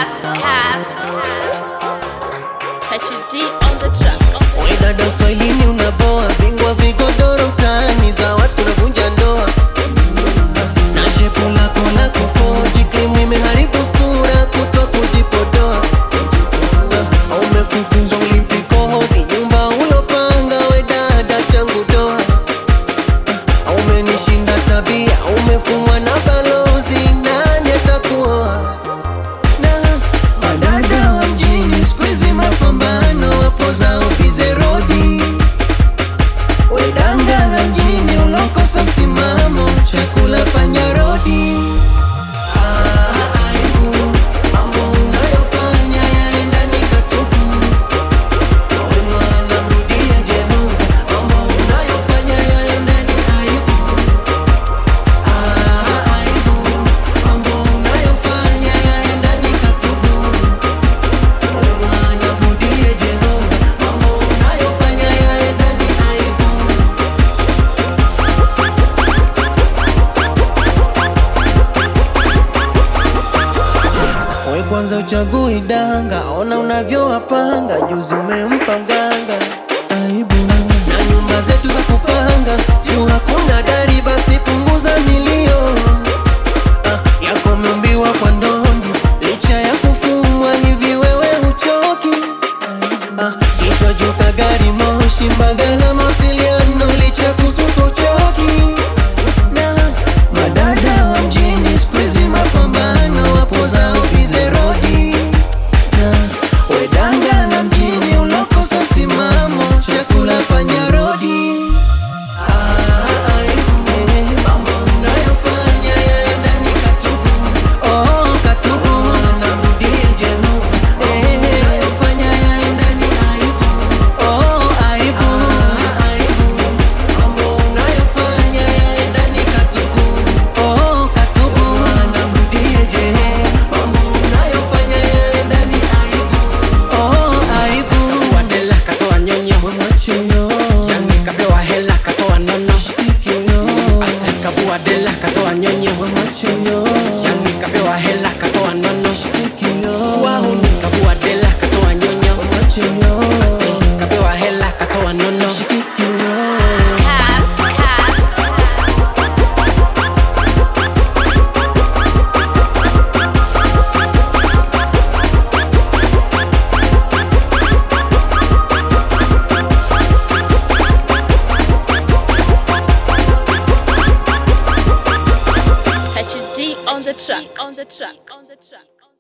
Castle. HD on the track. We dada uswahilini unaboa, bingwa vigodoro mtaani za watu navunja ndoa. Na shepu lako la kufoji, krimu imeharibu sura kutwa kujipodoa. Umefukuzwa ulimpiko hodi, nyumba ulopanga we dada changu doa. Umenishinda tabia, umefumwa na balozi, nani atakuoa? Madada wa mjini squeeze mapambano wapo zao bize rodi. Wedanga la mjini ulokosa msimamo, chakula panya rodi. Aibu, mambo unayofanya yaenda nikatubu. Wewe mwana mrudia Jehova, mambo unayofanya yaenda ni aibu. Aibu, mambo unayofanya yaenda nikatubu. Wewe mwana mrudia Jehova, mambo unayofanya yaenda ni aibu. We kwanza uchagui danga, ona unavyowapanga, juzi umempa mganga. Aibu, na nyumba zetu za kupanga, juu hakuna dari basi punguza milio. Yako umeumbiwa kwa ndondi, licha ya kufumwa hivi wewe huchoki. Kichwa juu kagari moshi, Mbagala mawasiliano, licha kusuka uchoki. Na madada wa mjini squeeze mapambano wapo zao bize rodi. Na wedanga la mjini ulokosa msimamo, chakula panya rodi. Mambo unayofanya yaenda nikatubu. Oh, katubu, namrudia Jehova. Unayofanya yaenda ni aibu. Oh, aibu. Mambo unayofanya yaenda nikatubu. Oh, katubu, namrudia Jehova. Mambo unayofanya yaenda ni aibu. Oh, aibu. Wadela katoa nyonyo, Mwachiyo. yani kapewa hela katoa nono. Aseka buadela katoa nyonyo, Mwachiyo. yani kapewa hela katoa nono. Wahuni kabuadela katoa nyonyo, Aseka kapewa hela katoa nono. Castle. HD on the track.